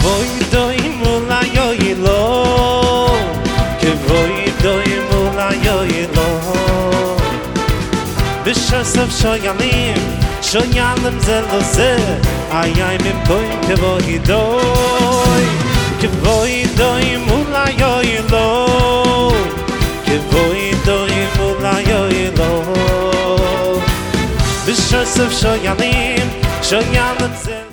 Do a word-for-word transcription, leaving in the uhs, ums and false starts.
כבוי דוי מולה יוי לו כבוי דוי מולה יוי לו בשסף שויאלים שויאלים זה לא זה איי מבוי כבוי דוי כבוי דוי מולה יוי לו כבוי דוי מולה יוי לו בשסף שויאלים שויאלים זה